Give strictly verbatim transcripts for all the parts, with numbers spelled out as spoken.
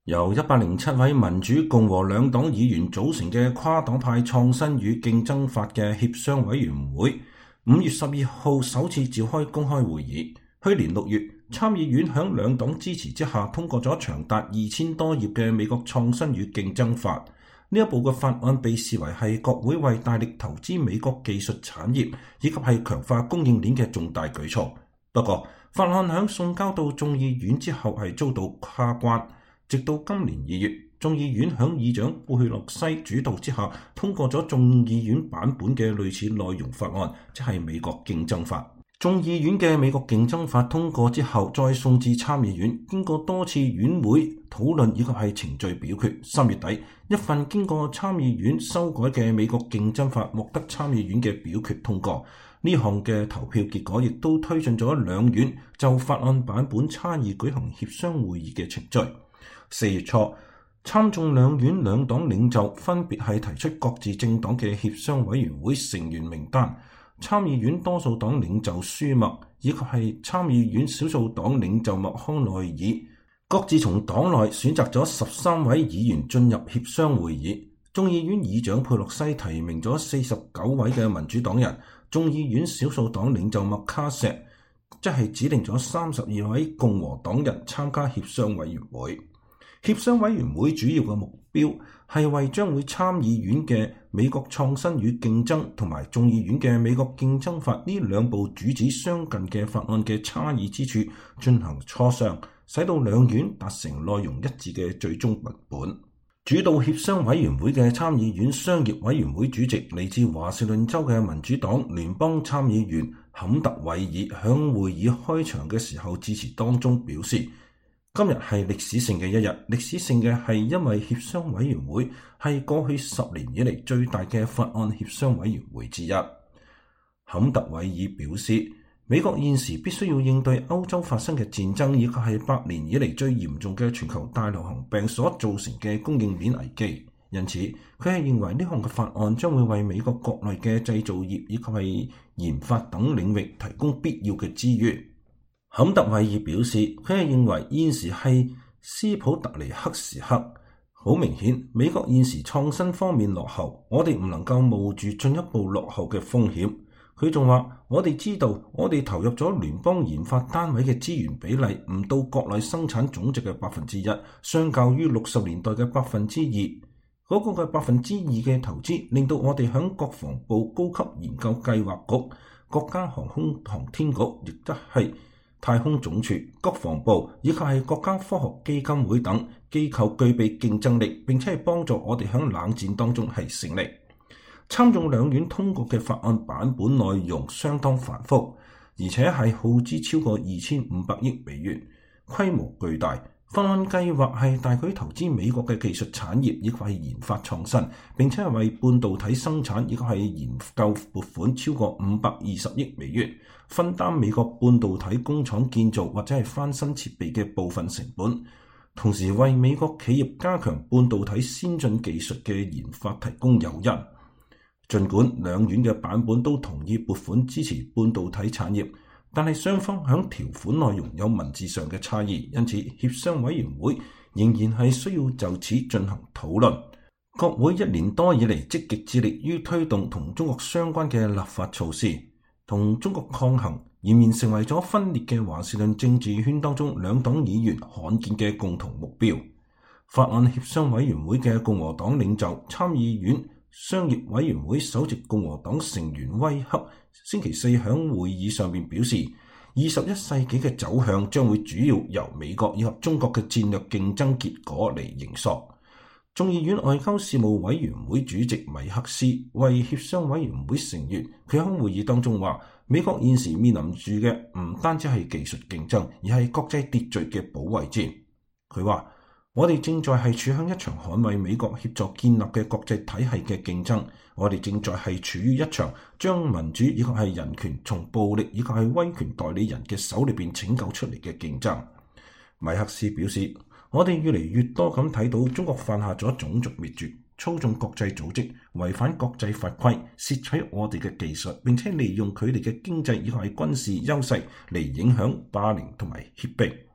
由一百零七位民主共和兩黨議員組成嘅跨黨派創新與競爭法嘅協商委員會，五月十二號首次召開公開會議。去年六月，參議院響兩黨支持之下通過咗長達二千多頁嘅美國創新與競爭法。呢一部嘅法案被視為係國會為大力投資美國技術產業以及係強化供應鏈嘅重大舉措。不過，法案響送交到眾議院之後係遭到卡關。直到今年二月，眾議院響議長佩洛西主導之下通過咗眾議院版本嘅類似內容法案，即係美國競爭法。眾議院嘅美國競爭法通過之後，再送至參議院，經過多次院會討論以及係程序表決，三月底一份經過參議院修改嘅美國競爭法獲得參議院嘅表決通過。呢項嘅投票結果亦都推進咗兩院就法案版本差異舉行協商會議嘅程序。四月初，參眾兩院兩黨領袖分別係提出各自政黨嘅協商委員會成員名單。參議院多數黨領袖舒默以及係參議院少數黨領袖麥康奈爾，各自從黨內選擇咗十三位議員進入協商會議。眾議院議長佩洛西提名咗四十九位嘅民主黨人，眾議院少數黨領袖麥卡錫即係指定咗三十二位共和黨人參加協商委員會。協商委員會主要嘅目標係為將會參議院嘅美國創新與競爭同埋眾議院嘅美國競爭法呢兩部主旨相近嘅法案嘅差異之處進行磋商，使到兩院達成內容一致嘅最終文本。主導協商委員會嘅參議院商業委員會主席嚟自華盛頓州嘅民主黨聯邦參議員坎特韋爾響會議開場嘅時候致辭當中表示，今日係歷史性嘅一日，歷史性嘅係因為協商委員會係過去十年以嚟最大嘅法案協商委員會之一。坎特韋爾表示，美國現時必須要應對歐洲發生嘅戰爭，以及係百年以嚟最嚴重嘅全球大流行病所造成嘅供應鏈危機。因此，佢係認為呢項嘅法案將會為美國國內嘅製造業以及係研發等領域提供必要嘅資源。坎特韋爾表示，佢係認為現時係斯普特尼克時刻，好明顯美國現時創新方面落後，我哋唔能夠冒住進一步落後嘅風險。佢仲話，我哋知道我哋投入咗聯邦研發單位嘅資源比例唔到國內生產總值嘅百分之一，相較於六十年代嘅百分之二，嗰個嘅百分之二嘅投資令到我哋響國防部高級研究計劃局、國家航空航天局，亦都係太空總署、國防部以及係國家科學基金會等機構具備競爭力，並且係幫助我哋喺冷戰當中係勝利。參眾兩院通過嘅法案版本內容相當繁複，而且係耗資超過二千五百億美元，規模巨大。法案計劃係大舉投資美國嘅技術產業以及係研發創新，並且係為半導體生產以及係研究撥款超過五百二十億美元，分擔美國半導體工廠建造或者係翻新設備嘅部分成本，同時為美國企業加強半導體先進技術嘅研發提供誘因。儘管兩院嘅版本都同意撥款支持半導體產業，但係雙方響條款內容有文字上嘅差異，因此協商委員會仍然係需要就此進行討論。國會一年多以嚟積極致力於推動同中國相關嘅立法措施，同中國抗衡，儼然成為咗分裂嘅華盛頓政治圈當中兩黨議員罕見嘅共同目標。法案協商委員會嘅共和黨領袖參議院商業委員會首席共和黨成員威克星期四喺會議上面表示，二十一世紀嘅走向將會主要由美國以及中國嘅戰略競爭結果嚟形塑。眾議院外交事務委員會主席米克斯為協商委員會成員，佢喺會議當中話，美國現時面臨住嘅唔單止係技術競爭，而係國際秩序嘅保衛戰。佢話，我哋正在係處喺一場捍衛美國協助建立嘅國際體系嘅競爭，我哋正在係處於一場將民主以及係人權從暴力以及係威權代理人嘅手裏邊拯救出嚟嘅競爭。米克斯表示，我哋越嚟越多咁睇到中國犯下咗種族滅絕、操縱國際組織、違反國際法規、竊取我哋嘅技術，並且利用佢哋嘅經濟以及係軍事優勢嚟影響、霸凌同埋脅迫。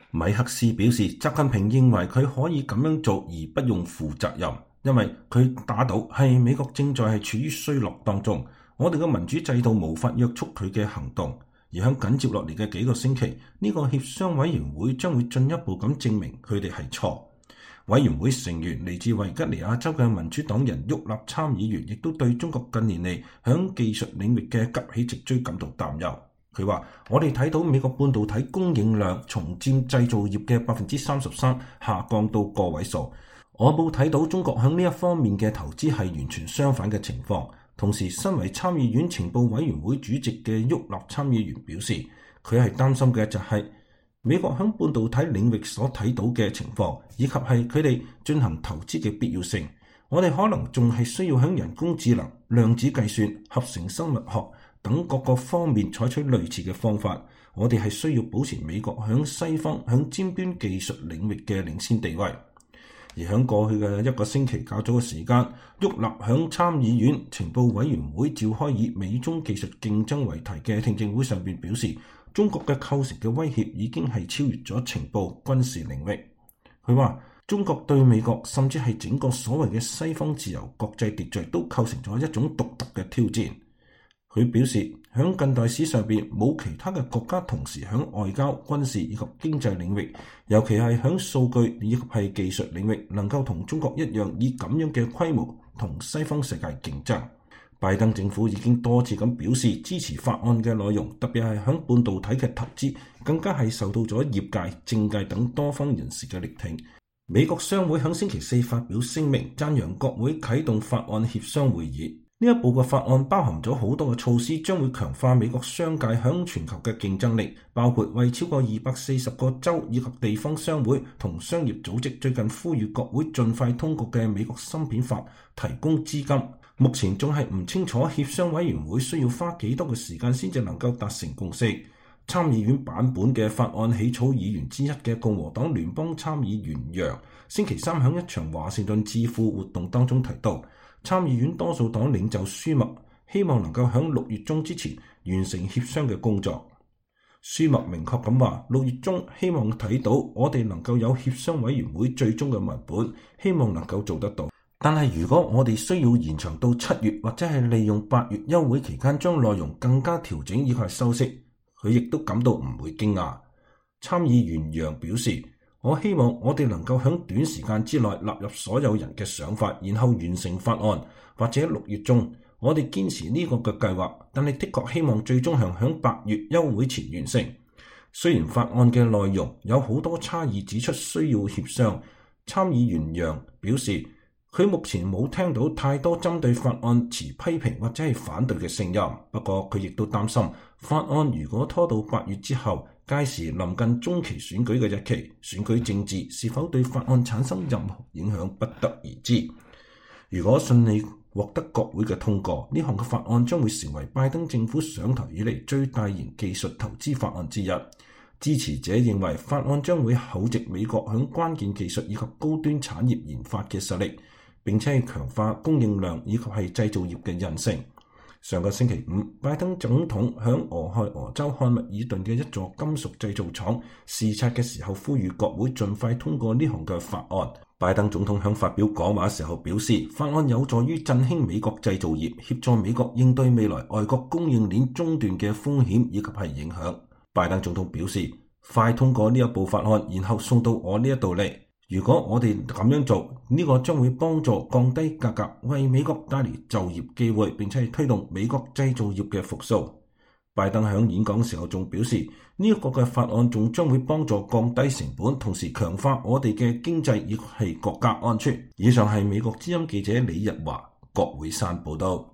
米克斯表示，習近平認為佢可以咁樣做而不用負責任，因為佢打賭係美國正在係處於衰落當中，我哋嘅民主制度無法約束佢嘅行動。而喺緊接落嚟嘅幾個星期，呢個協商委員會將會進一步咁證明佢哋係錯。委員會成員嚟自維吉尼亞州嘅民主黨人沃納參議員亦都對中國近年嚟響技術領域嘅急起直追感到擔憂。佢話：我哋睇到美國半導體供應量從佔製造業嘅百分之三十三下降到個位數。我冇睇到中國響呢一方面嘅投資係完全相反嘅情況。同時，身為參議院情報委員會主席嘅沃納參議員表示，佢係擔心嘅就係美國響半導體領域所睇到嘅情況，以及係佢哋進行投資嘅必要性。我哋可能仲係需要響人工智能、量子計算、合成生物學等各個方面採取類似嘅方法。我哋係需要保持美國響西方響尖端技術領域嘅領先地位。而喺過去嘅一個星期較早嘅時間，沃納響參議院情報委員會召開以美中技術競爭為題嘅聽證會上邊表示，中國嘅構成嘅威脅已經係超越咗情報軍事領域。佢話中國對美國甚至係整個所謂嘅西方自由國際秩序都構成咗一種獨特嘅挑戰。佢表示，喺近代史上邊冇其他嘅國家同時喺外交、軍事以及經濟領域，尤其係喺數據以及係技術領域，能夠同中國一樣以咁樣嘅規模同西方世界競爭。拜登政府已經多次咁表示支持法案嘅內容，特別係喺半導體嘅投資，更加係受到咗業界、政界等多方人士嘅力挺。美國商會喺星期四發表聲明，讚揚國會啟動法案協商會議。呢一部嘅法案包含咗好多嘅措施，將會強化美國商界響全球嘅競爭力，包括為超過二百四十個州以及地方商會同商業組織最近呼籲國會盡快通過嘅美國芯片法提供資金。目前仲係唔清楚協商委員會需要花幾多嘅時間先至能夠達成共識。參議院版本嘅法案起草議員之一嘅共和黨聯邦參議員楊，星期三喺一場華盛頓智庫活動當中提到，參議院多數黨領袖舒默希望能夠喺六月中之前完成協商嘅工作。舒默明確咁話，六月中希望睇到我哋能夠有協商委員會最終嘅文本，希望能夠做得到。但係如果我哋需要延長到七月，或者係利用八月休會期間將內容更加調整以及修飾，佢亦都感到唔會驚訝。參議員楊表示，我希望我哋能夠喺短時間之內納入所有人嘅想法，然後完成法案，或者六月中，我哋堅持呢個嘅計劃，但係的確希望最終係喺八月休會前完成。雖然法案嘅內容有好多差異，指出需要協商，參議員楊表示，佢目前冇聽到太多針對法案持批評或者係反對嘅聲音，不過佢亦都擔心法案如果拖到八月之後，屆時臨近中期選舉嘅日期，選舉政治是否對法案產生任何影響不得而知。如果順利獲得國會嘅通過，呢項嘅法案將會成為拜登政府上台以嚟最大型技術投資法案之一。支持者認為法案將會厚植美國響關鍵技術以及高端產業研發嘅實力，並且係強化供應量以及係製造業嘅韌性。上個星期五，拜登總統響俄亥俄州漢密爾頓嘅一座金屬製造廠視察嘅時候，呼籲國會盡快通過呢項嘅法案。拜登總統響發表講話時候表示，法案有助於振興美國製造業，協助美國應對未來外國供應鏈中斷嘅風險以及係影響。拜登總統表示，快通過呢一部法案，然後送到我呢一度嚟。如果我哋咁樣做，呢個將會幫助降低價格，為美國帶嚟就業機會，並且係推動美國製造業嘅復甦。拜登喺演講時候仲表示，呢一個嘅法案仲將會幫助降低成本，同時強化我哋嘅經濟亦係國家安全。以上係美國之音記者李日華，國會山報道。